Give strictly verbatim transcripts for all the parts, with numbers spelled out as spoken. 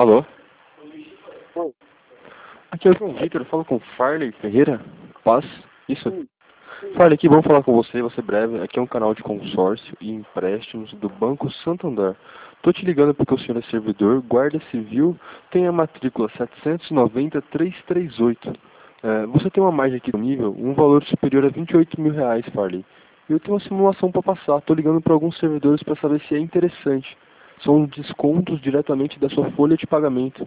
Alô? Oi. Aqui é o João Vitor, eu falo com o Farley Ferreira. Paz? Isso? Sim. Farley, que bom falar com você, você breve. Aqui é um canal de consórcio e empréstimos do Banco Santander. Tô te ligando porque o senhor é servidor, guarda civil, tem a matrícula setecentos e noventa trezentos e trinta e oito. É, você tem uma margem aqui disponível, um valor superior a vinte e oito mil reais, Farley. E eu tenho uma simulação para passar, tô ligando para alguns servidores para saber se é interessante. São descontos diretamente da sua folha de pagamento.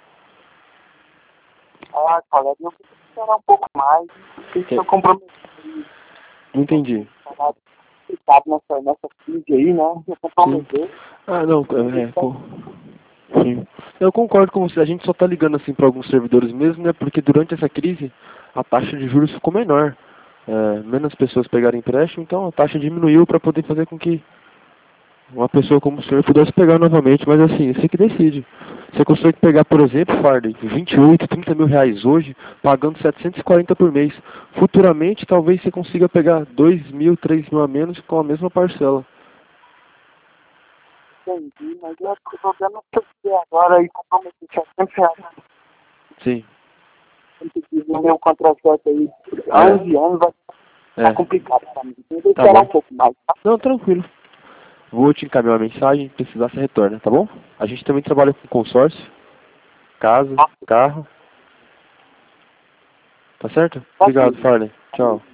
Ah, colega, eu preciso esperar um pouco mais. Porque Que- estou comprometido Não entendi. nessa, nessa crise aí, né? Eu Sim. comprometi. Ah, não, é, co- sim. Eu concordo com você. A gente só tá ligando assim para alguns servidores mesmo, né? Porque durante essa crise a taxa de juros ficou menor. É, menos pessoas pegaram empréstimo, então a taxa diminuiu para poder fazer com que uma pessoa como o senhor pudesse pegar novamente. Mas assim, você que decide. Você consegue pegar, por exemplo, Farley, vinte e oito, trinta mil reais hoje, pagando setecentos e quarenta por mês. Futuramente, talvez você consiga pegar dois mil, três mil a menos com a mesma parcela. Entendi, mas eu estou dando que eu fiquei agora e comprometi setecentos reais. Sim. O meu contra-cheque aí, É. anos e anos, vai É. ficar complicado para mim. Eu vou Tá esperar bom. um pouco mais, tá? Não, tranquilo. Vou te encaminhar uma mensagem, precisar você retorna, tá bom? A gente também trabalha com consórcio, casa, carro. Tá certo? Tá Obrigado, aqui. Farley. Tchau.